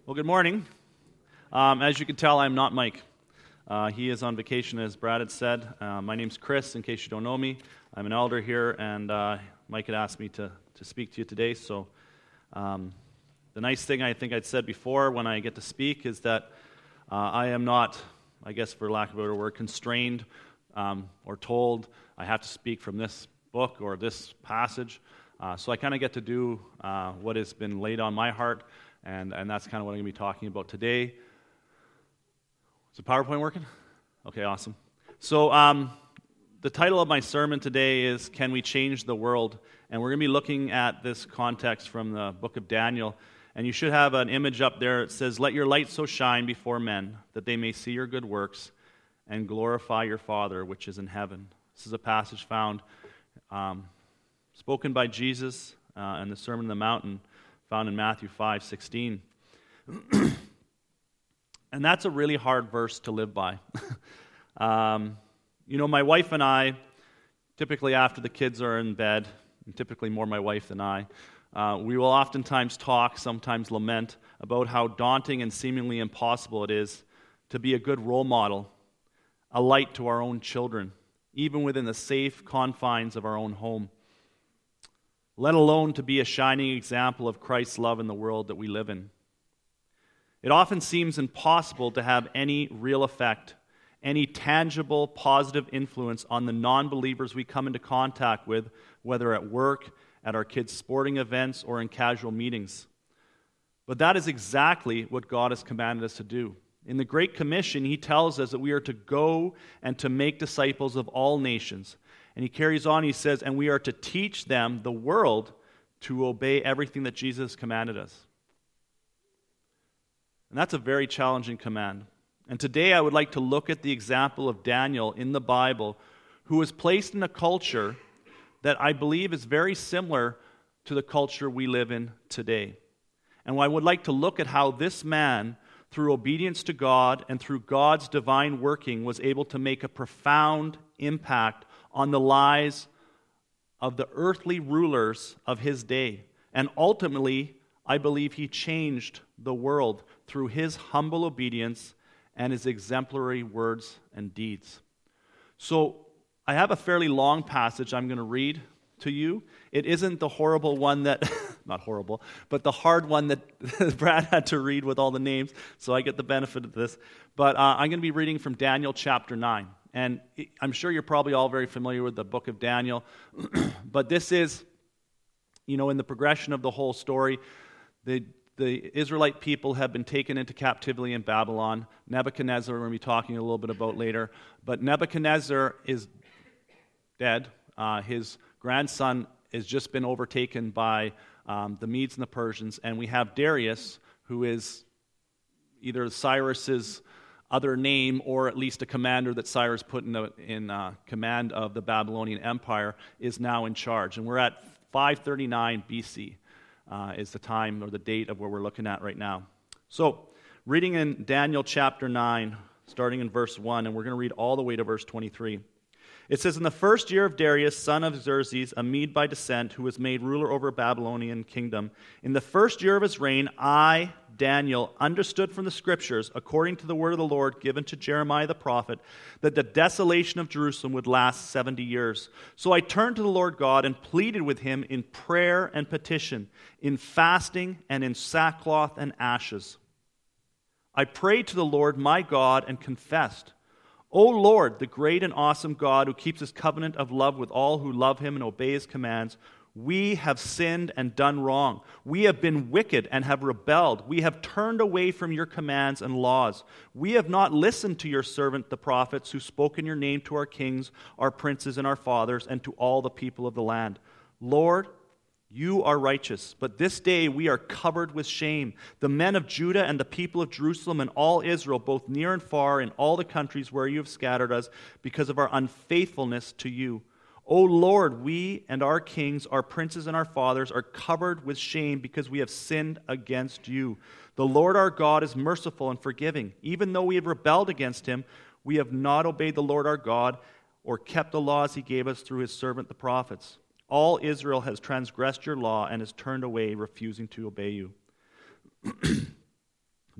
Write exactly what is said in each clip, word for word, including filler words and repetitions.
Well, good morning. Um, as you can tell, I'm not Mike. Uh, he is on vacation, as Brad had said. Uh, my name's Chris, in case you don't know me. I'm an elder here, and uh, Mike had asked me to, to speak to you today. So um, the nice thing I think I'd said before when I get to speak is that uh, I am not, I guess for lack of a better word, constrained um, or told I have to speak from this book or this passage. Uh, so I kind of get to do uh, what has been laid on my heart. And and that's kind of what I'm going to be talking about today. Is the PowerPoint working? Okay, awesome. So um, the title of my sermon today is, Can We Change the World? And we're going to be looking at this context from the book of Daniel. And you should have an image up there. It says, Let your light so shine before men, that they may see your good works and glorify your Father which is in heaven. This is a passage found, um, spoken by Jesus uh, in the Sermon on the Mountain, found in Matthew five sixteen. And that's a really hard verse to live by. um, you know, my wife and I, typically after the kids are in bed, and typically more my wife than I, uh, we will oftentimes talk, sometimes lament, about how daunting and seemingly impossible it is to be a good role model, a light to our own children, even within the safe confines of our own home, let alone to be a shining example of Christ's love in the world that we live in. It often seems impossible to have any real effect, any tangible, positive influence on the non-believers we come into contact with, whether at work, at our kids' sporting events, or in casual meetings. But that is exactly what God has commanded us to do. In the Great Commission, He tells us that we are to go and to make disciples of all nations. And He carries on, He says, and we are to teach them, the world, to obey everything that Jesus commanded us. And that's a very challenging command. And today I would like to look at the example of Daniel in the Bible, who was placed in a culture that I believe is very similar to the culture we live in today. And I would like to look at how this man, through obedience to God and through God's divine working, was able to make a profound impact on the lives of the earthly rulers of his day. And ultimately, I believe he changed the world through his humble obedience and his exemplary words and deeds. So, I have a fairly long passage I'm going to read to you. It isn't the horrible one that, not horrible, but the hard one that Brad had to read with all the names, so I get the benefit of this. But uh, I'm going to be reading from Daniel chapter nine. And I'm sure you're probably all very familiar with the book of Daniel, but this is, you know, in the progression of the whole story, the the Israelite people have been taken into captivity in Babylon. Nebuchadnezzar, we're going to be talking a little bit about later, but Nebuchadnezzar is dead. Uh, his grandson has just been overtaken by um, the Medes and the Persians, and we have Darius, who is either Cyrus's other name, or at least a commander that Cyrus put in, the, in uh, command of the Babylonian Empire, is now in charge. And we're at five thirty-nine B C uh, is the time or the date of where we're looking at right now. So, reading in Daniel chapter nine, starting in verse one, and we're going to read all the way to verse twenty-three. It says, In the first year of Darius, son of Xerxes, a Mede by descent, who was made ruler over a Babylonian kingdom, in the first year of his reign, I, Daniel, understood from the Scriptures, according to the word of the Lord given to Jeremiah the prophet, that the desolation of Jerusalem would last seventy years. So I turned to the Lord God and pleaded with him in prayer and petition, in fasting and in sackcloth and ashes. I prayed to the Lord my God and confessed, O Lord, the great and awesome God who keeps his covenant of love with all who love him and obey his commands, we have sinned and done wrong. We have been wicked and have rebelled. We have turned away from your commands and laws. We have not listened to your servant, the prophets, who spoke in your name to our kings, our princes, and our fathers, and to all the people of the land. Lord, you are righteous, but this day we are covered with shame. The men of Judah and the people of Jerusalem and all Israel, both near and far, in all the countries where you have scattered us, because of our unfaithfulness to you. O Lord, we and our kings, our princes and our fathers are covered with shame because we have sinned against you. The Lord our God is merciful and forgiving. Even though we have rebelled against him, we have not obeyed the Lord our God or kept the laws he gave us through his servant the prophets. All Israel has transgressed your law and has turned away, refusing to obey you.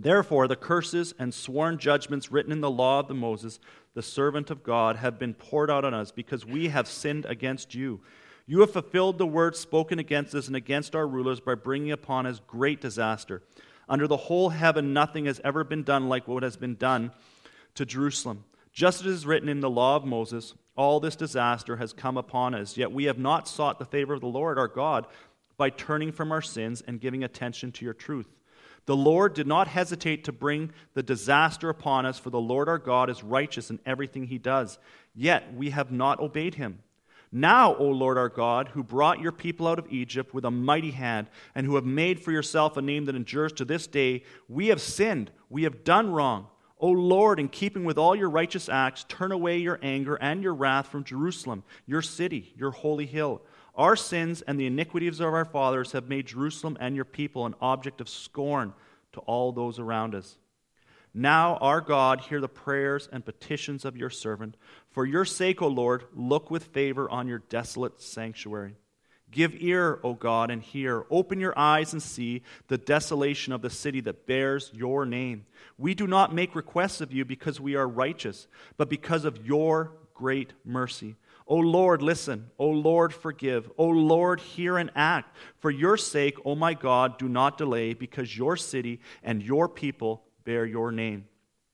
Therefore, the curses and sworn judgments written in the law of the Moses, the servant of God, have been poured out on us because we have sinned against you. You have fulfilled the words spoken against us and against our rulers by bringing upon us great disaster. Under the whole heaven, nothing has ever been done like what has been done to Jerusalem. Just as it is written in the law of Moses, all this disaster has come upon us, yet we have not sought the favor of the Lord our God by turning from our sins and giving attention to your truth. The Lord did not hesitate to bring the disaster upon us, for the Lord our God is righteous in everything he does. Yet we have not obeyed him. Now, O Lord our God, who brought your people out of Egypt with a mighty hand, and who have made for yourself a name that endures to this day, we have sinned, we have done wrong. O Lord, in keeping with all your righteous acts, turn away your anger and your wrath from Jerusalem, your city, your holy hill. Our sins and the iniquities of our fathers have made Jerusalem and your people an object of scorn to all those around us. Now, our God, hear the prayers and petitions of your servant. For your sake, O Lord, look with favor on your desolate sanctuary. Give ear, O God, and hear. Open your eyes and see the desolation of the city that bears your name. We do not make requests of you because we are righteous, but because of your great mercy. O Lord, listen. O Lord, forgive. O Lord, hear and act. For your sake, O my God, do not delay, because your city and your people bear your name.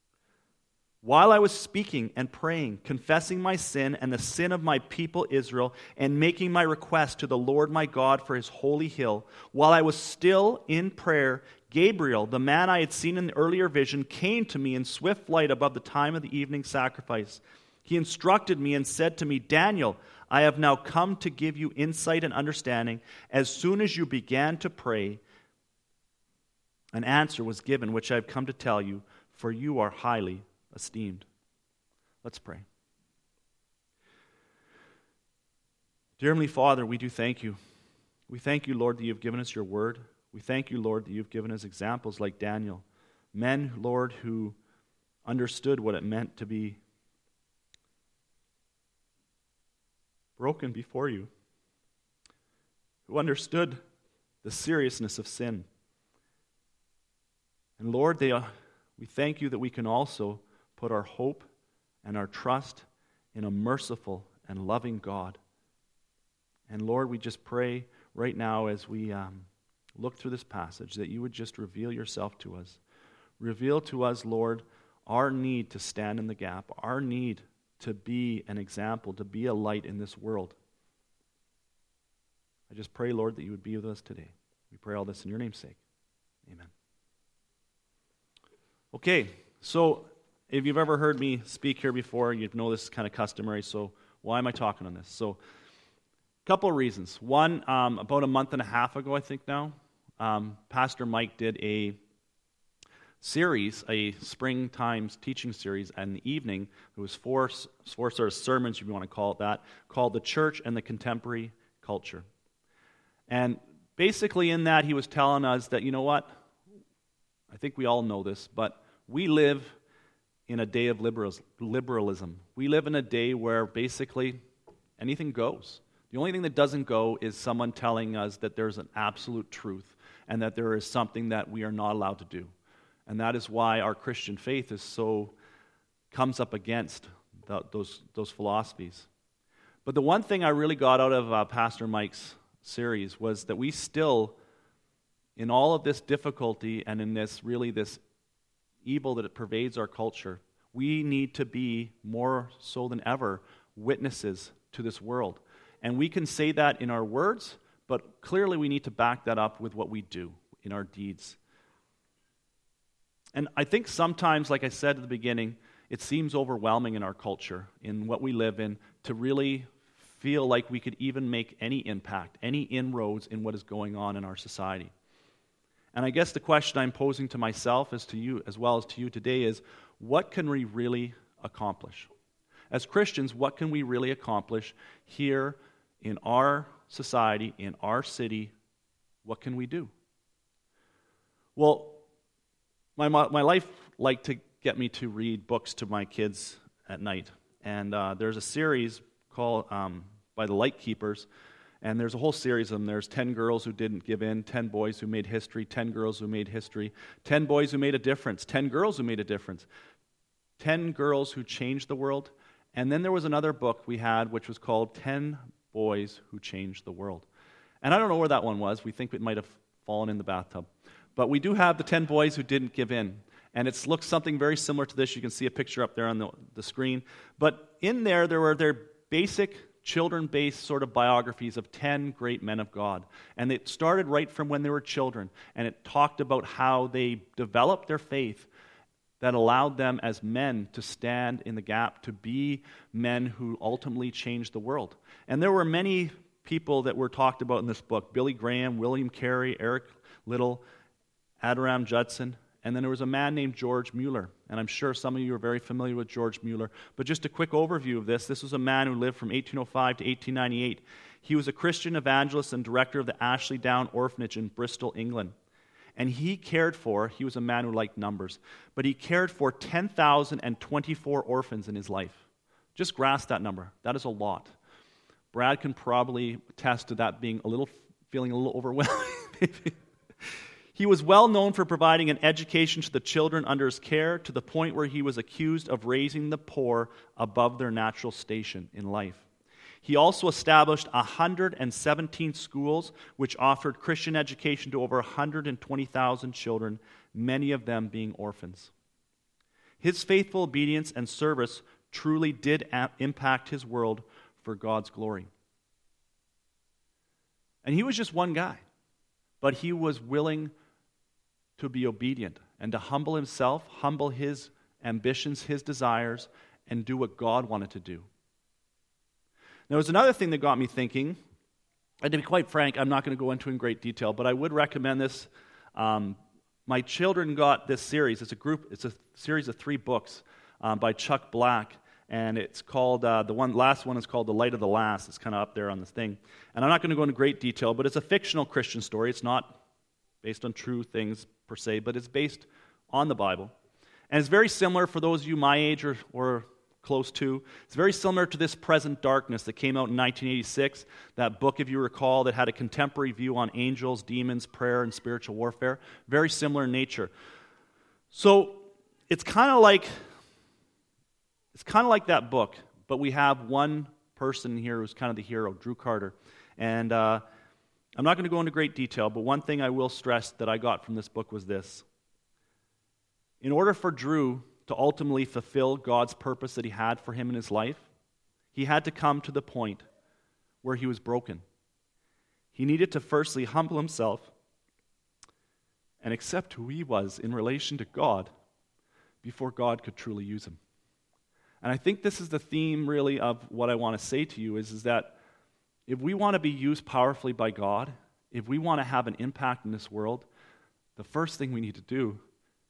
While I was speaking and praying, confessing my sin and the sin of my people Israel, and making my request to the Lord my God for his holy hill, while I was still in prayer, Gabriel, the man I had seen in the earlier vision, came to me in swift flight above the time of the evening sacrifice. He instructed me and said to me, Daniel, I have now come to give you insight and understanding. As soon as you began to pray, an answer was given, which I have come to tell you, for you are highly esteemed. Let's pray. Dear Heavenly Father, we do thank you. We thank you, Lord, that you've given us your word. We thank you, Lord, that you've given us examples like Daniel. Men, Lord, who understood what it meant to be broken before you, who understood the seriousness of sin. And Lord, they, uh, we thank you that we can also put our hope and our trust in a merciful and loving God. And Lord, we just pray right now as we um, look through this passage that you would just reveal yourself to us. Reveal to us, Lord, our need to stand in the gap, our need to be an example, to be a light in this world. I just pray, Lord, that you would be with us today. We pray all this in your name's sake. Amen. Okay, so if you've ever heard me speak here before, you know this is kind of customary, so why am I talking on this? So, a couple of reasons. One, um, about a month and a half ago, I think now, um, Pastor Mike did a series, a springtime teaching series, in the evening. It was four, four sort of sermons, if you want to call it that, called The Church and the Contemporary Culture. And basically in that, he was telling us that, you know what, I think we all know this, but we live in a day of liberalism. We live in a day where basically anything goes. The only thing that doesn't go is someone telling us that there's an absolute truth and that there is something that we are not allowed to do. And that is why our Christian faith is so, comes up against the, those, those philosophies. But the one thing I really got out of uh, Pastor Mike's series was that we still, in all of this difficulty and in this really this evil that it pervades our culture, we need to be more so than ever witnesses to this world. And we can say that in our words, but clearly we need to back that up with what we do in our deeds. And I think sometimes, like I said at the beginning, it seems overwhelming in our culture, in what we live in, to really feel like we could even make any impact, any inroads in what is going on in our society. And I guess the question I'm posing to myself as to you, as well as to you today, is what can we really accomplish? As Christians, what can we really accomplish here in our society, in our city? What can we do? Well, my my life liked to get me to read books to my kids at night. And uh, there's a series called um, by the Light Keepers, And there's a whole series of them. There's ten girls who didn't give in, ten boys who made history, ten girls who made history, ten boys who made a difference, ten girls who made a difference, ten girls who changed the world. And then there was another book we had which was called ten Boys Who Changed the World. And I don't know where that one was. We think it might have fallen in the bathtub. But we do have the ten boys who didn't give in. And it looks something very similar to this. You can see a picture up there on the, the screen. But in there, there were their basic children-based sort of biographies of ten great men of God. And it started right from when they were children. And it talked about how they developed their faith that allowed them as men to stand in the gap, to be men who ultimately changed the world. And there were many people that were talked about in this book: Billy Graham, William Carey, Eric Liddell, Adoniram Judson, and then there was a man named George Mueller. And I'm sure some of you are very familiar with George Mueller. But just a quick overview of this. This was a man who lived from eighteen oh five to eighteen ninety-eight. He was a Christian evangelist and director of the Ashley Down Orphanage in Bristol, England. And he cared for, he was a man who liked numbers, but he cared for ten thousand twenty-four orphans in his life. Just grasp that number. That is a lot. Brad can probably attest to that being a little, feeling a little overwhelming. He was well known for providing an education to the children under his care, to the point where he was accused of raising the poor above their natural station in life. He also established one hundred seventeen schools which offered Christian education to over one hundred twenty thousand children, many of them being orphans. His faithful obedience and service truly did a- impact his world for God's glory. And he was just one guy, but he was willing to be obedient and to humble himself, humble his ambitions, his desires, and do what God wanted to do. There was another thing that got me thinking, and to be quite frank, I'm not going to go into in great detail, but I would recommend this. Um, my children got this series. It's a group. It's a series of three books um, by Chuck Black, and it's called, uh, the one last one is called The Light of the Last. It's kind of up there on this thing. And I'm not going to go into great detail, but it's a fictional Christian story. It's not based on true things per se, but it's based on the Bible. And it's very similar for those of you my age or, or close to. It's very similar to This Present Darkness that came out in nineteen eighty-six, that book, if you recall, that had a contemporary view on angels, demons, prayer, and spiritual warfare. Very similar in nature. So it's kind of like it's kind of like that book, but we have one person here who's kind of the hero, Drew Carter. And uh, I'm not going to go into great detail, but one thing I will stress that I got from this book was this. In order for Drew to ultimately fulfill God's purpose that he had for him in his life, he had to come to the point where he was broken. He needed to firstly humble himself and accept who he was in relation to God before God could truly use him. And I think this is the theme really of what I want to say to you is, is that if we want to be used powerfully by God, if we want to have an impact in this world, the first thing we need to do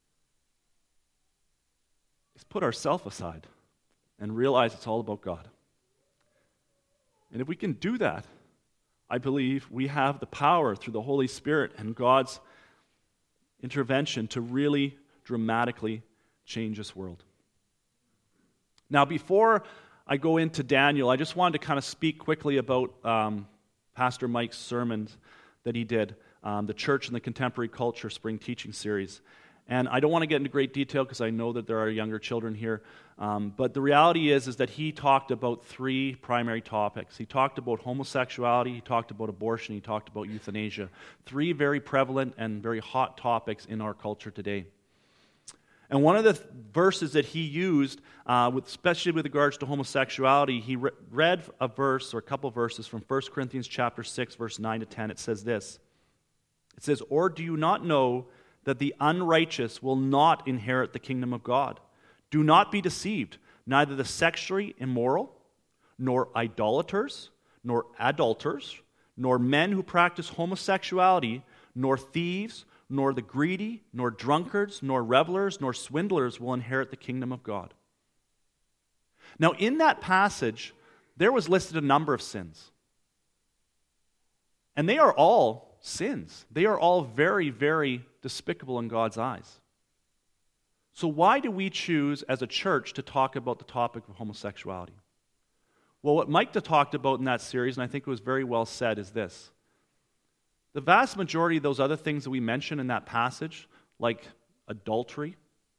is put ourselves aside and realize it's all about God. And if we can do that, I believe we have the power through the Holy Spirit and God's intervention to really dramatically change this world. Now, before I go into Daniel, I just wanted to kind of speak quickly about um, Pastor Mike's sermons that he did, um, the Church and the Contemporary Culture Spring Teaching Series. And I don't want to get into great detail because I know that there are younger children here. Um, but the reality is, is that he talked about three primary topics. He talked about homosexuality, he talked about abortion, he talked about euthanasia. Three very prevalent and very hot topics in our culture today. And one of the th- verses that he used, uh, with, especially with regards to homosexuality, he re- read a verse or a couple verses from First Corinthians chapter six, verse nine to ten. It says this. It says, "Or do you not know that the unrighteous will not inherit the kingdom of God? Do not be deceived. Neither the sexually immoral, nor idolaters, nor adulterers, nor men who practice homosexuality, nor thieves, nor the greedy, nor drunkards, nor revelers, nor swindlers will inherit the kingdom of God." Now, in that passage, there was listed a number of sins. And they are all sins. They are all very, very despicable in God's eyes. So why do we choose as a church to talk about the topic of homosexuality? Well, what Mike talked about in that series, and I think it was very well said, is this. The vast majority of those other things that we mentioned in that passage, like adultery,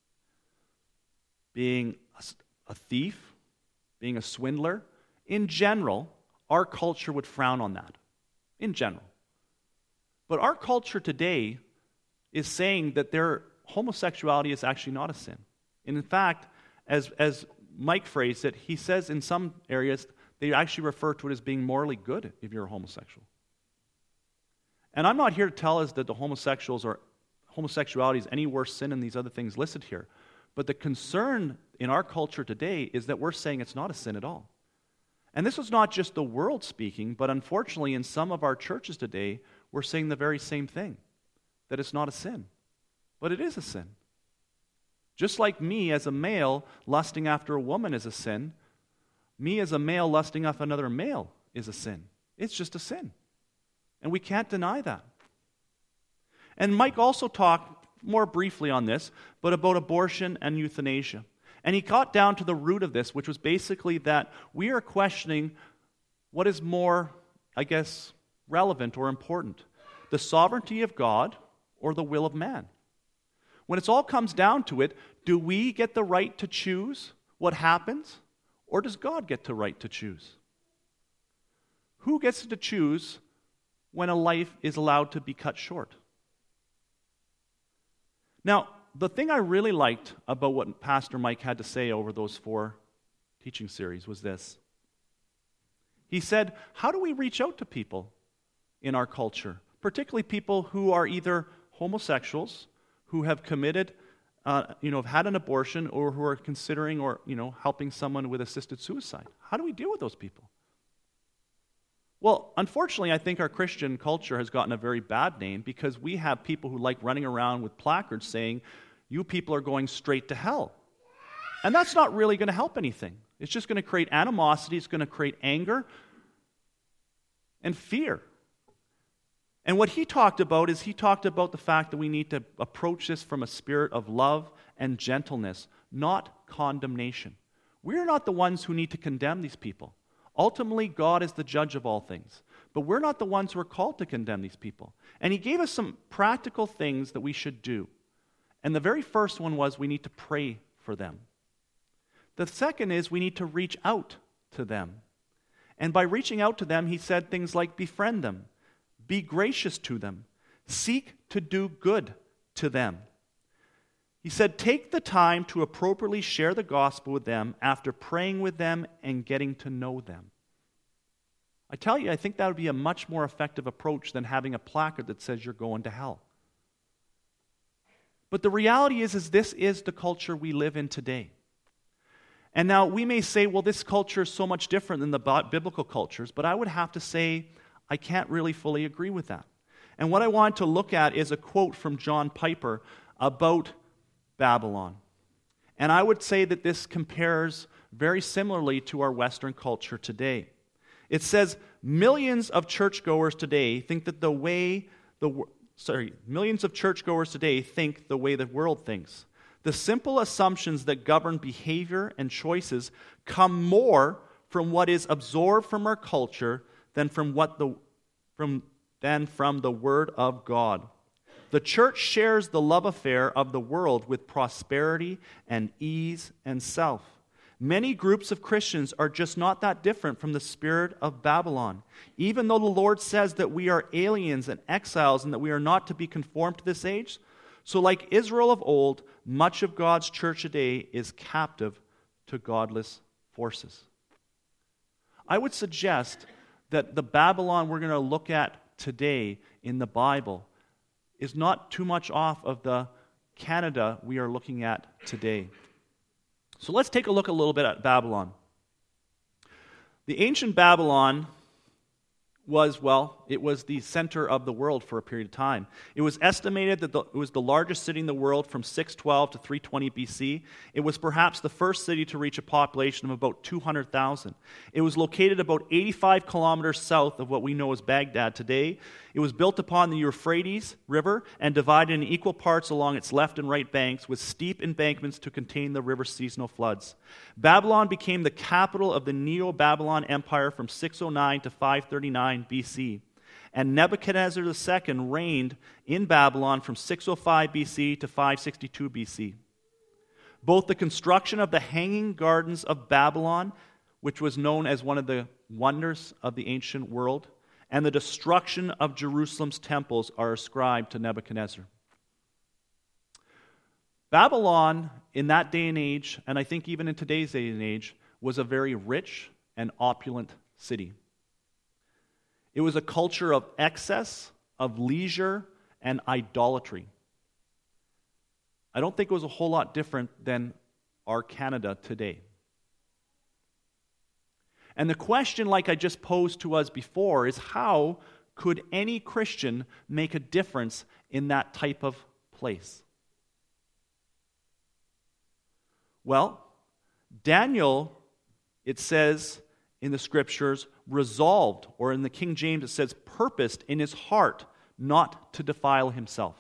being a thief, being a swindler, in general, our culture would frown on that. In general. But our culture today is saying that their homosexuality is actually not a sin. And in fact, as, as Mike phrased it, he says in some areas they actually refer to it as being morally good if you're a homosexual. And I'm not here to tell us that the homosexuals or homosexuality is any worse sin than these other things listed here. But the concern in our culture today is that we're saying it's not a sin at all. And this was not just the world speaking, but unfortunately in some of our churches today, we're saying the very same thing, that it's not a sin. But it is a sin. Just like me as a male lusting after a woman is a sin, me as a male lusting after another male is a sin. It's just a sin. And we can't deny that. And Mike also talked more briefly on this, but about abortion and euthanasia. And he got down to the root of this, which was basically that we are questioning what is more, I guess, relevant or important, the sovereignty of God or the will of man. When it all comes down to it, do we get the right to choose what happens, or does God get the right to choose? Who gets to choose when a life is allowed to be cut short? Now, the thing I really liked about what Pastor Mike had to say over those four teaching series was this. He said, how do we reach out to people in our culture, particularly people who are either homosexuals, who have committed, uh, you know, have had an abortion, or who are considering or, you know, helping someone with assisted suicide? How do we deal with those people? Well, unfortunately, I think our Christian culture has gotten a very bad name because we have people who like running around with placards saying, you people are going straight to hell. And that's not really going to help anything. It's just going to create animosity, it's going to create anger and fear. And what he talked about is he talked about the fact that we need to approach this from a spirit of love and gentleness, not condemnation. We're not the ones who need to condemn these people. Ultimately, God is the judge of all things. But we're not the ones who are called to condemn these people. And he gave us some practical things that we should do. And the very first one was we need to pray for them. The second is we need to reach out to them. And by reaching out to them, he said things like befriend them, be gracious to them, seek to do good to them. He said, take the time to appropriately share the gospel with them after praying with them and getting to know them. I tell you, I think that would be a much more effective approach than having a placard that says you're going to hell. But the reality is, is this is the culture we live in today. And now we may say, well, this culture is so much different than the biblical cultures, but I would have to say I can't really fully agree with that. And what I want to look at is a quote from John Piper about Babylon. And I would say that this compares very similarly to our Western culture today. It says, millions of churchgoers today think that the way the sorry, millions of churchgoers today think the way the world thinks. The simple assumptions that govern behavior and choices come more from what is absorbed from our culture than from what the from than from the Word of God. The church shares the love affair of the world with prosperity and ease and self. Many groups of Christians are just not that different from the spirit of Babylon. Even though the Lord says that we are aliens and exiles and that we are not to be conformed to this age, so like Israel of old, much of God's church today is captive to godless forces. I would suggest that the Babylon we're going to look at today in the Bible is not too much off of the Canada we are looking at today. So let's take a look a little bit at Babylon. The ancient Babylon was, well, it was the center of the world for a period of time. It was estimated that the, it was the largest city in the world from six twelve to three twenty B C. It was perhaps the first city to reach a population of about two hundred thousand. It was located about eighty-five kilometers south of what we know as Baghdad today. It was built upon the Euphrates River and divided in equal parts along its left and right banks with steep embankments to contain the river's seasonal floods. Babylon became the capital of the Neo-Babylon Empire from six oh nine to five thirty-nine B C, and Nebuchadnezzar the Second reigned in Babylon from six oh five B C to five sixty-two B C. Both the construction of the Hanging Gardens of Babylon, which was known as one of the wonders of the ancient world, and the destruction of Jerusalem's temples are ascribed to Nebuchadnezzar. Babylon, in that day and age, and I think even in today's day and age, was a very rich and opulent city. It was a culture of excess, of leisure, and idolatry. I don't think it was a whole lot different than our Canada today. And the question, like I just posed to us before, is how could any Christian make a difference in that type of place? Well, Daniel, it says in the Scriptures, resolved, or in the King James it says purposed in his heart not to defile himself.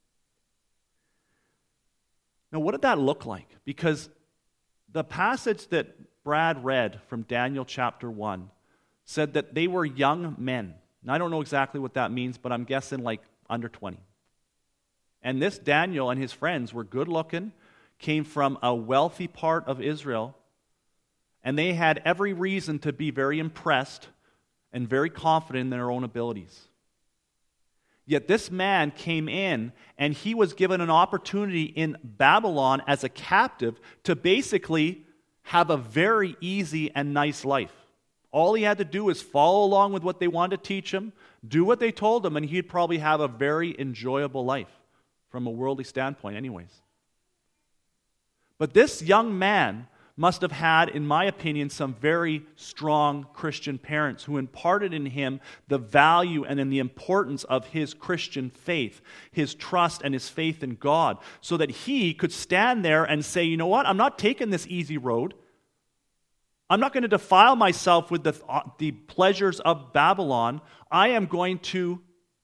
Now, what did that look like? Because the passage that Brad read from Daniel chapter one said that they were young men. Now, I don't know exactly what that means, but I'm guessing like under twenty. And this Daniel and his friends were good looking, came from a wealthy part of Israel, and they had every reason to be very impressed and very confident in their own abilities. Yet this man came in, and he was given an opportunity in Babylon as a captive to basically have a very easy and nice life. All he had to do is follow along with what they wanted to teach him, do what they told him, and he'd probably have a very enjoyable life from a worldly standpoint anyways. But this young man must have had, in my opinion, some very strong Christian parents who imparted in him the value and in the importance of his Christian faith, his trust and his faith in God, so that he could stand there and say, you know what, I'm not taking this easy road. I'm not going to defile myself with the, uh, the pleasures of Babylon. I am going to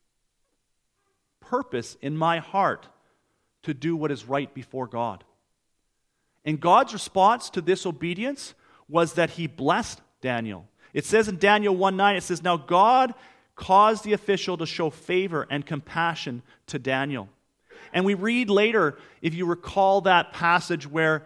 purpose in my heart to do what is right before God. And God's response to this obedience was that he blessed Daniel. It says in Daniel one nine, it says, now God caused the official to show favor and compassion to Daniel. And we read later, if you recall that passage where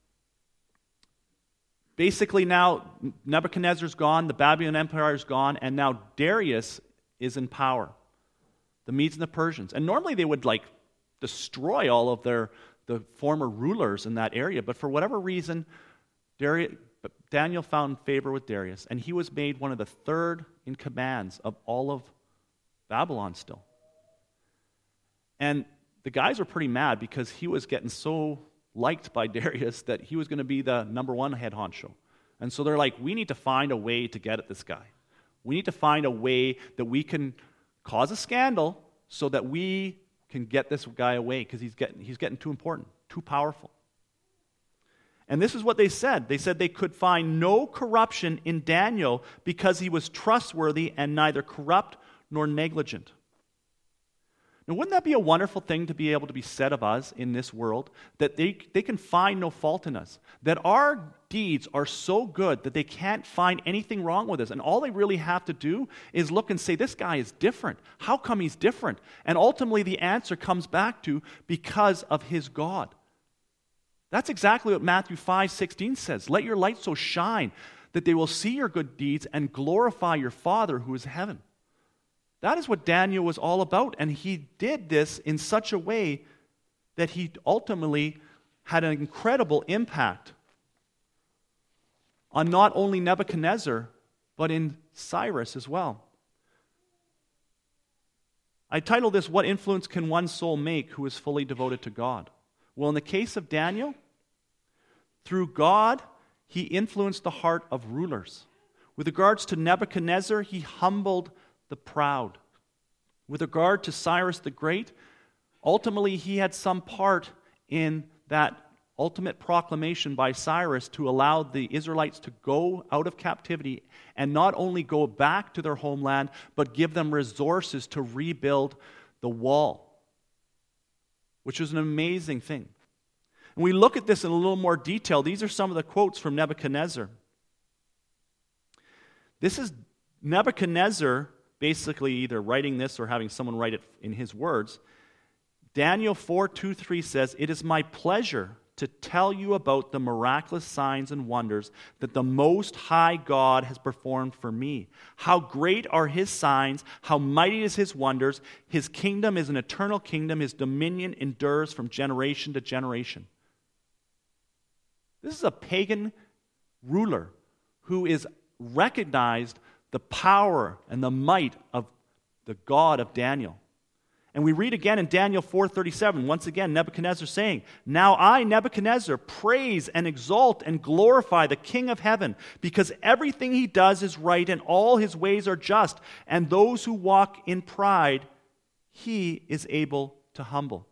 basically now Nebuchadnezzar's gone, the Babylonian Empire is gone, and now Darius is in power. The Medes and the Persians. And normally they would like destroy all of their the former rulers in that area, but for whatever reason, Darius, Daniel found favor with Darius, and he was made one of the third in commands of all of Babylon still. And the guys were pretty mad because he was getting so liked by Darius that he was going to be the number one head honcho. And so they're like, we need to find a way to get at this guy. We need to find a way that we can cause a scandal so that we can get this guy away because he's getting, he's getting too important, too powerful. And this is what they said. They said they could find no corruption in Daniel because he was trustworthy and neither corrupt nor negligent. Now, wouldn't that be a wonderful thing to be able to be said of us in this world? That they, they can find no fault in us. That our deeds are so good that they can't find anything wrong with us. And all they really have to do is look and say, this guy is different. How come he's different? And ultimately the answer comes back to, because of his God. That's exactly what Matthew five sixteen says. Let your light so shine that they will see your good deeds and glorify your Father who is in heaven. That is what Daniel was all about, and he did this in such a way that he ultimately had an incredible impact on not only Nebuchadnezzar, but in Cyrus as well. I titled this, What Influence Can One Soul Make Who is Fully Devoted to God? Well, in the case of Daniel, through God, he influenced the heart of rulers. With regards to Nebuchadnezzar, he humbled the proud. With regard to Cyrus the Great, ultimately he had some part in that ultimate proclamation by Cyrus to allow the Israelites to go out of captivity and not only go back to their homeland, but give them resources to rebuild the wall, which was an amazing thing. And we look at this in a little more detail. These are some of the quotes from Nebuchadnezzar. This is Nebuchadnezzar basically either writing this or having someone write it in his words. Daniel four two three says, "It is my pleasure to tell you about the miraculous signs and wonders that the Most High God has performed for me. How great are his signs, how mighty is his wonders. His kingdom is an eternal kingdom, his dominion endures from generation to generation." This is a pagan ruler who is recognized the power and the might of the God of Daniel. And we read again in Daniel four thirty-seven, once again, Nebuchadnezzar saying, "Now I, Nebuchadnezzar, praise and exalt and glorify the King of heaven, because everything he does is right and all his ways are just, and those who walk in pride, he is able to humble."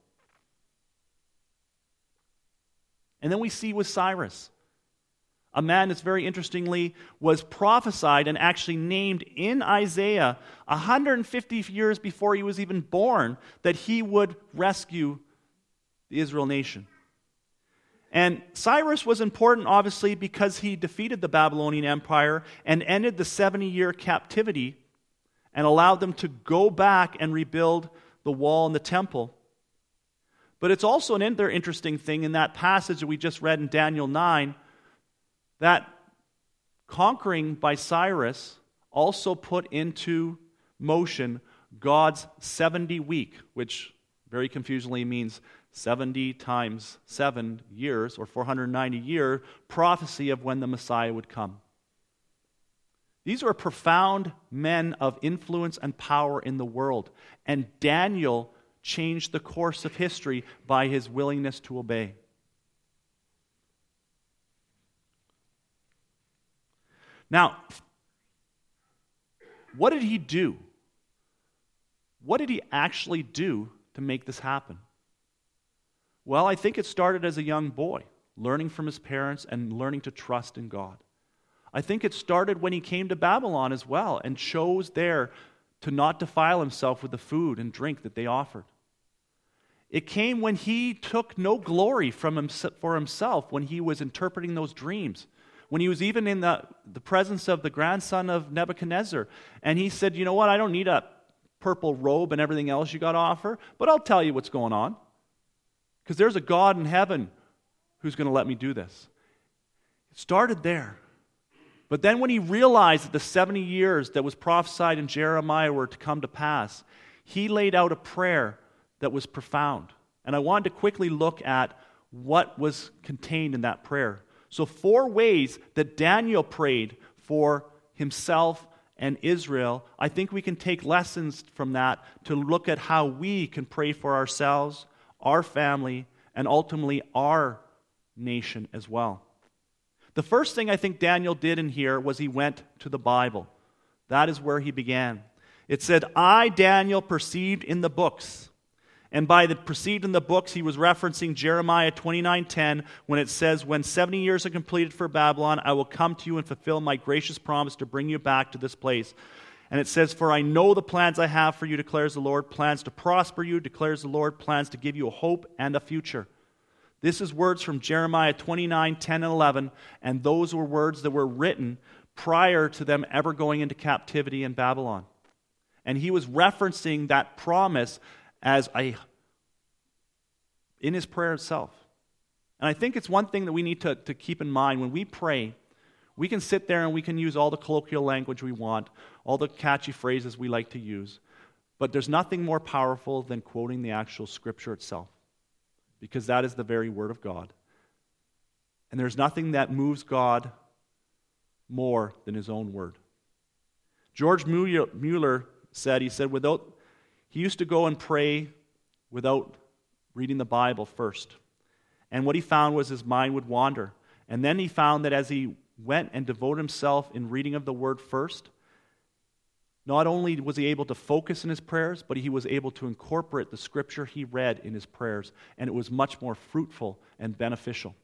And then we see with Cyrus, a man that's very interestingly was prophesied and actually named in Isaiah one hundred fifty years before he was even born, that he would rescue the Israel nation. And Cyrus was important, obviously, because he defeated the Babylonian Empire and ended the seventy-year captivity and allowed them to go back and rebuild the wall and the temple. But it's also another interesting thing in that passage that we just read in Daniel nine, that conquering by Cyrus also put into motion God's seventy week, which very confusingly means seventy times seven years, or four hundred ninety year prophecy of when the Messiah would come. These were profound men of influence and power in the world, and Daniel changed the course of history by his willingness to obey. Now, what did he do? What did he actually do to make this happen? Well, I think it started as a young boy, learning from his parents and learning to trust in God. I think it started when he came to Babylon as well and chose there to not defile himself with the food and drink that they offered. It came when he took no glory from him, for himself when he was interpreting those dreams. When he was even in the, the presence of the grandson of Nebuchadnezzar. And he said, "You know what, I don't need a purple robe and everything else you got to offer, but I'll tell you what's going on. Because there's a God in heaven who's going to let me do this." It started there. But then when he realized that the seventy years that was prophesied in Jeremiah were to come to pass, he laid out a prayer that was profound. And I wanted to quickly look at what was contained in that prayer. So four ways that Daniel prayed for himself and Israel. I think we can take lessons from that to look at how we can pray for ourselves, our family, and ultimately our nation as well. The first thing I think Daniel did in here was he went to the Bible. That is where he began. It said, "I, Daniel, perceived in the books." And by the perceived in the books, he was referencing Jeremiah twenty-nine ten, when it says, "When seventy years are completed for Babylon, I will come to you and fulfill my gracious promise to bring you back to this place." And it says, "For I know the plans I have for you, declares the Lord, plans to prosper you, declares the Lord, plans to give you a hope and a future." This is words from Jeremiah twenty-nine ten and eleven, and those were words that were written prior to them ever going into captivity in Babylon. And he was referencing that promise as a, in his prayer itself. And I think it's one thing that we need to, to keep in mind. When we pray, we can sit there and we can use all the colloquial language we want, all the catchy phrases we like to use, but there's nothing more powerful than quoting the actual Scripture itself, because that is the very Word of God. And there's nothing that moves God more than His own Word. George Mueller said, he said, without He used to go and pray without reading the Bible first. And what he found was his mind would wander. And then he found that as he went and devoted himself in reading of the Word first, Not only was he able to focus in his prayers, but he was able to incorporate the scripture he read in his prayers, and it was much more fruitful and beneficial.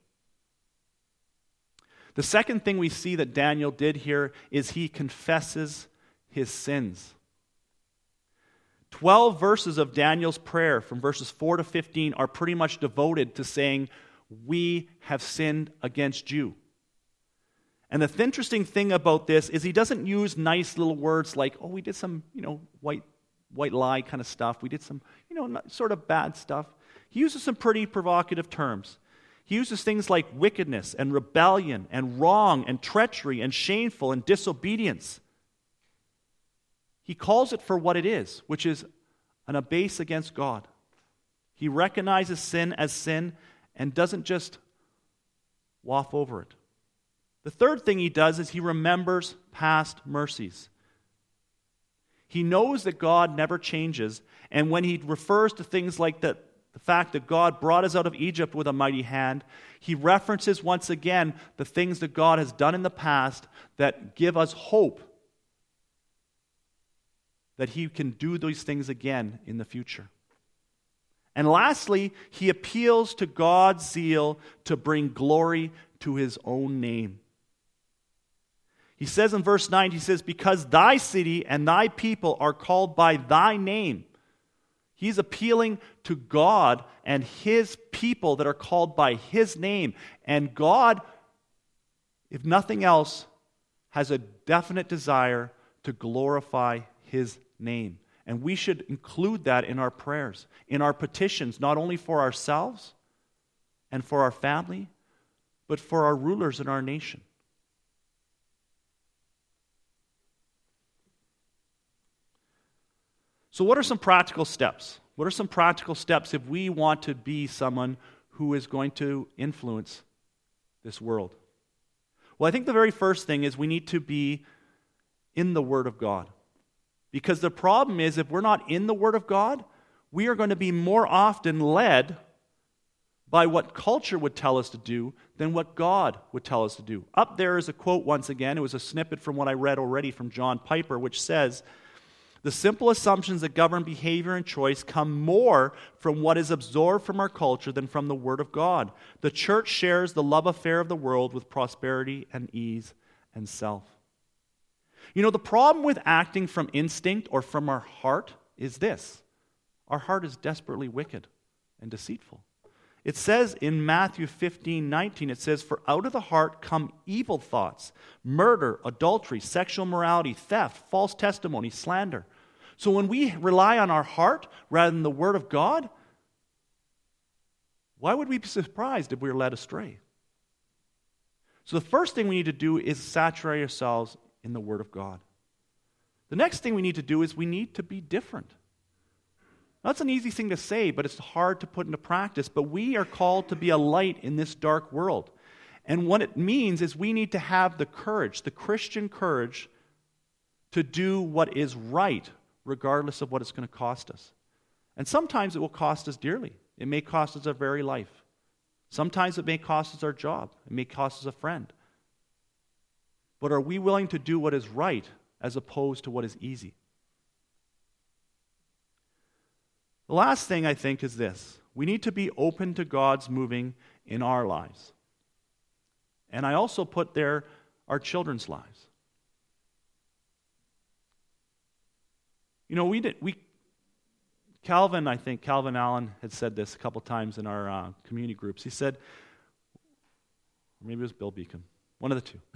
The second thing we see that Daniel did here is he confesses his sins. Twelve verses of Daniel's prayer from verses four to fifteen are pretty much devoted to saying, we have sinned against you. And the th- interesting thing about this is he doesn't use nice little words like, oh, we did some, you know, white white lie kind of stuff. We did some, you know, not, sort of bad stuff. He uses some pretty provocative terms. He uses things like wickedness and rebellion and wrong and treachery and shameful and disobedience. He calls it for what it is, which is an abase against God. He recognizes sin as sin and doesn't just waft over it. The third thing he does is he remembers past mercies. He knows that God never changes, and when he refers to things like that, the fact that God brought us out of Egypt with a mighty hand, he references once again the things that God has done in the past that give us hope that he can do these things again in the future. And lastly, he appeals to God's zeal to bring glory to his own name. He says in verse nine, he says, because thy city and thy people are called by thy name. He's appealing to God and his people that are called by his name. And God, if nothing else, has a definite desire to glorify his name. And we should include that in our prayers, in our petitions, not only for ourselves and for our family, but for our rulers in our nation. So what are some practical steps? What are some practical steps if we want to be someone who is going to influence this world? Well, I think the very first thing is we need to be in the Word of God. Because the problem is, if we're not in the Word of God, we are going to be more often led by what culture would tell us to do than what God would tell us to do. Up there is a quote once again. It was a snippet from what I read already from John Piper, which says, the simple assumptions that govern behavior and choice come more from what is absorbed from our culture than from the Word of God. The church shares the love affair of the world with prosperity and ease and self. You know, the problem with acting from instinct or from our heart is this. Our heart is desperately wicked and deceitful. It says in Matthew fifteen nineteen, it says, for out of the heart come evil thoughts, murder, adultery, sexual immorality, theft, false testimony, slander. So when we rely on our heart rather than the Word of God, why would we be surprised if we were led astray? So the first thing we need to do is saturate ourselves in the Word of God. The next thing we need to do is we need to be different. That's an easy thing to say, but it's hard to put into practice. But we are called to be a light in this dark world. And what it means is we need to have the courage, the Christian courage, to do what is right, regardless of what it's going to cost us. And sometimes it will cost us dearly. It may cost us our very life. Sometimes it may cost us our job. It may cost us a friend. But are we willing to do what is right as opposed to what is easy? The last thing I think is this. We need to be open to God's moving in our lives. And I also put there our children's lives. You know, we did, we, Calvin, I think, Calvin Allen had said this a couple times in our uh, community groups. He said, or maybe it was Bill Beacon, one of the two.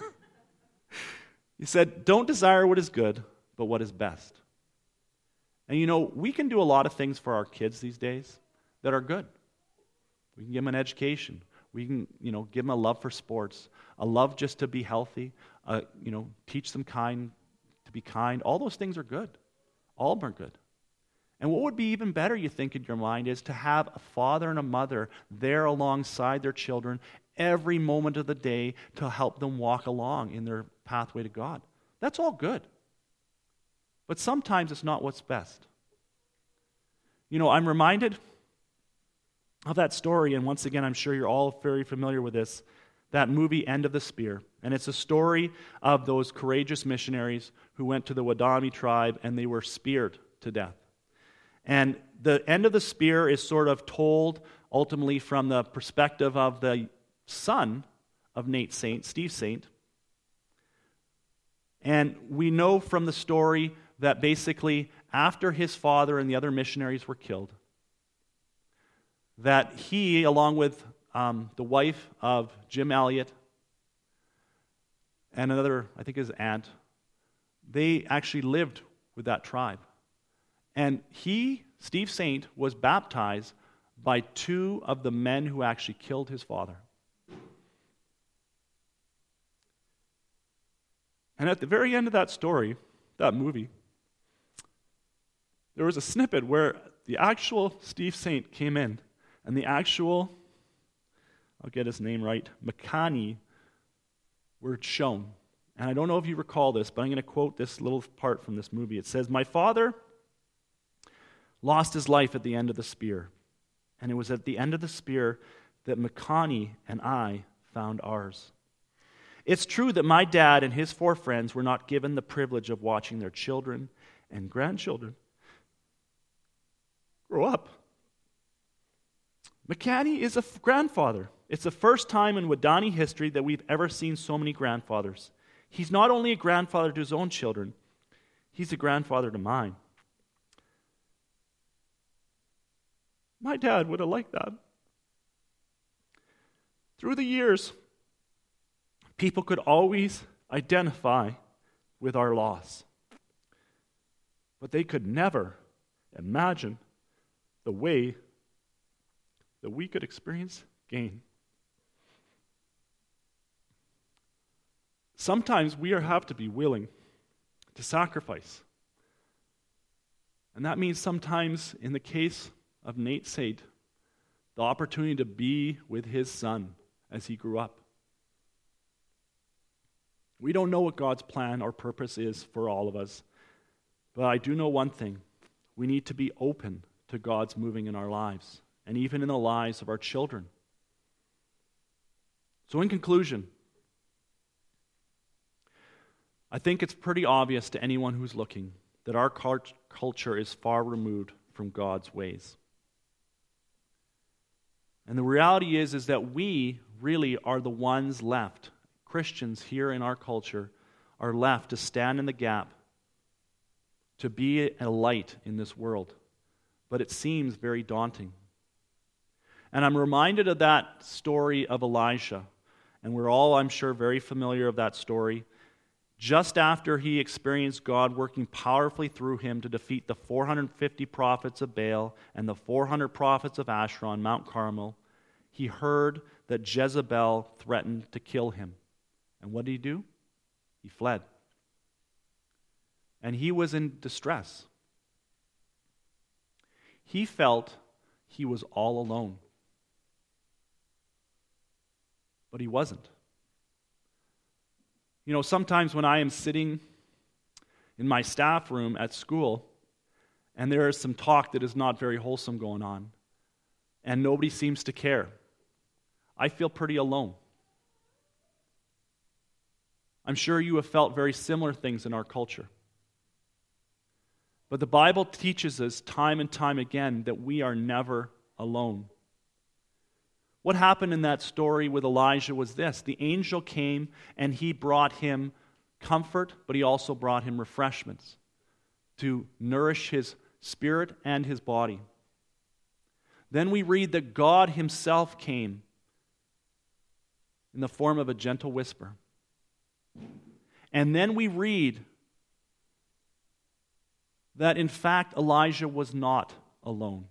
He said, don't desire what is good, but what is best. And you know, we can do a lot of things for our kids these days that are good. We can give them an education. We can, you know, give them a love for sports, a love just to be healthy, uh, you know, teach them kind, to be kind. All those things are good. All of them are good. And what would be even better, you think, in your mind, is to have a father and a mother there alongside their children every moment of the day to help them walk along in their pathway to God. That's all good. But sometimes it's not what's best. You know, I'm reminded of that story, and once again, I'm sure you're all very familiar with this. that movie End of the Spear. And it's a story of those courageous missionaries who went to the Wadami tribe and they were speared to death. And the end of the spear is sort of told ultimately from the perspective of the son of Nate Saint, Steve Saint. And we know from the story that basically after his father and the other missionaries were killed, that he, along with um, the wife of Jim Elliot and another, I think his aunt, they actually lived with that tribe. And he, Steve Saint, was baptized by two of the men who actually killed his father. And at the very end of that story, that movie, there was a snippet where the actual Steve Saint came in, and the actual, I'll get his name right, Makani, were shown. And I don't know if you recall this, but I'm going to quote this little part from this movie. It says, "My father lost his life at the end of the spear, and it was at the end of the spear that Makani and I found ours. It's true that my dad and his four friends were not given the privilege of watching their children and grandchildren grow up. Makani is a grandfather. It's the first time in Wadani history that we've ever seen so many grandfathers. He's not only a grandfather to his own children, he's a grandfather to mine. My dad would have liked that." Through the years, people could always identify with our loss, but they could never imagine the way that we could experience gain. Sometimes we have to be willing to sacrifice. And that means sometimes, in the case of Nate Saint, the opportunity to be with his son as he grew up. We don't know what God's plan or purpose is for all of us, but I do know one thing. We need to be open to God's moving in our lives, and even in the lives of our children. So in conclusion, I think it's pretty obvious to anyone who's looking that our culture is far removed from God's ways. And the reality is, is that we really are the ones left, Christians here in our culture, are left to stand in the gap, to be a light in this world. But it seems very daunting. And I'm reminded of that story of Elijah. And we're all, I'm sure, very familiar of that story. Just after he experienced God working powerfully through him to defeat the four hundred fifty prophets of Baal and the four hundred prophets of Asherah on Mount Carmel, he heard that Jezebel threatened to kill him. And what did he do? He fled. And he was in distress. He felt he was all alone. But he wasn't. You know, sometimes when I am sitting in my staff room at school and there is some talk that is not very wholesome going on and nobody seems to care, I feel pretty alone. I'm sure you have felt very similar things in our culture. But the Bible teaches us time and time again that we are never alone. What happened in that story with Elijah was this. The angel came and he brought him comfort, but he also brought him refreshments to nourish his spirit and his body. Then we read that God himself came in the form of a gentle whisper. And then we read that in fact Elijah was not alone.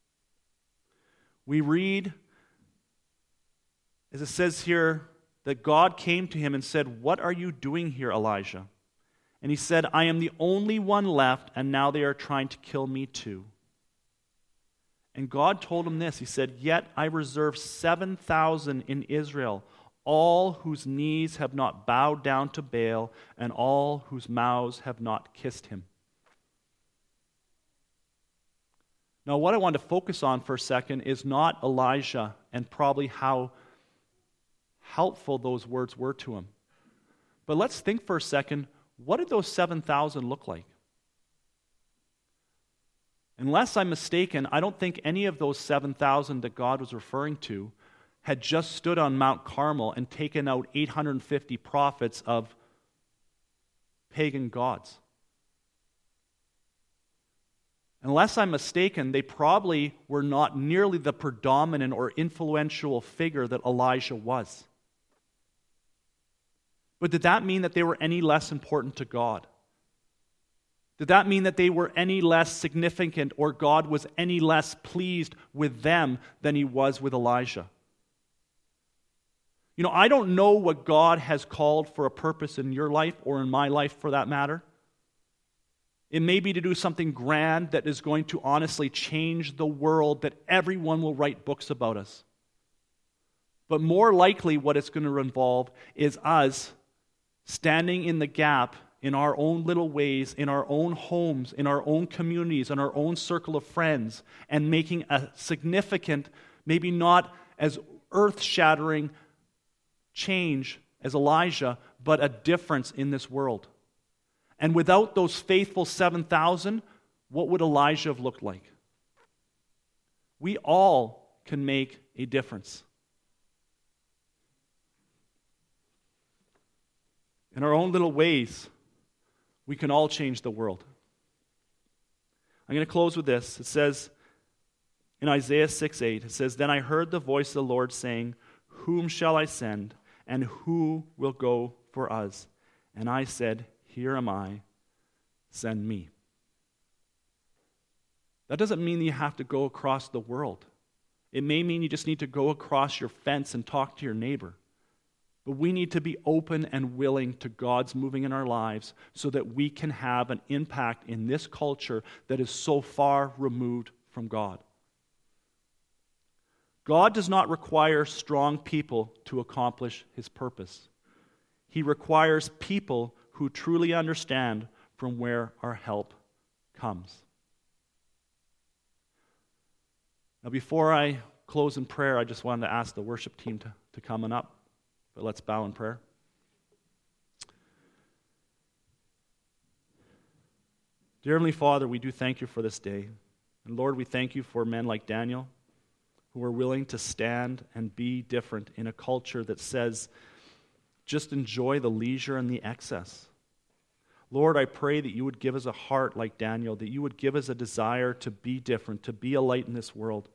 We read, as it says here, that God came to him and said, "What are you doing here, Elijah?" And he said, "I am the only one left, and now they are trying to kill me too." And God told him this. He said, "Yet I reserve seven thousand in Israel, all whose knees have not bowed down to Baal, and all whose mouths have not kissed him." Now, what I want to focus on for a second is not Elijah and probably how helpful those words were to him. But let's think for a second, what did those seven thousand look like? Unless I'm mistaken, I don't think any of those seven thousand that God was referring to had just stood on Mount Carmel and taken out eight hundred fifty prophets of pagan gods. Unless I'm mistaken, they probably were not nearly the predominant or influential figure that Elijah was. But did that mean that they were any less important to God? Did that mean that they were any less significant or God was any less pleased with them than he was with Elijah? You know, I don't know what God has called for a purpose in your life or in my life for that matter. It may be to do something grand that is going to honestly change the world, that everyone will write books about us. But more likely what it's going to involve is us standing in the gap in our own little ways, in our own homes, in our own communities, in our own circle of friends, and making a significant, maybe not as earth-shattering change as Elijah, but a difference in this world. And without those faithful seven thousand, what would Elijah have looked like? We all can make a difference. In our own little ways, we can all change the world. I'm going to close with this. It says in Isaiah six eight, it says, "Then I heard the voice of the Lord saying, 'Whom shall I send, and who will go for us?' And I said, 'Here am I, send me.'" That doesn't mean that you have to go across the world. It may mean you just need to go across your fence and talk to your neighbor. But we need to be open and willing to God's moving in our lives so that we can have an impact in this culture that is so far removed from God. God does not require strong people to accomplish his purpose. He requires people who truly understand from where our help comes. Now, before I close in prayer, I just wanted to ask the worship team to, to come on up. But let's bow in prayer. Dear Heavenly Father, we do thank you for this day. And Lord, we thank you for men like Daniel who are willing to stand and be different in a culture that says, just enjoy the leisure and the excess. Lord, I pray that you would give us a heart like Daniel, that you would give us a desire to be different, to be a light in this world.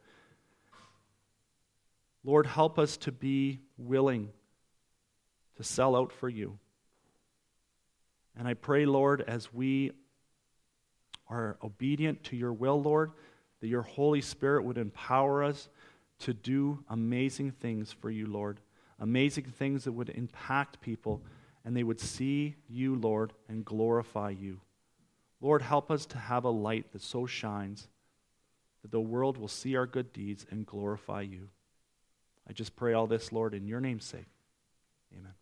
Lord, help us to be willing to sell out for you. And I pray, Lord, as we are obedient to your will, Lord, that your Holy Spirit would empower us to do amazing things for you, Lord. Amazing things that would impact people, and they would see you, Lord, and glorify you. Lord, help us to have a light that so shines that the world will see our good deeds and glorify you. I just pray all this, Lord, in your name's sake. Amen.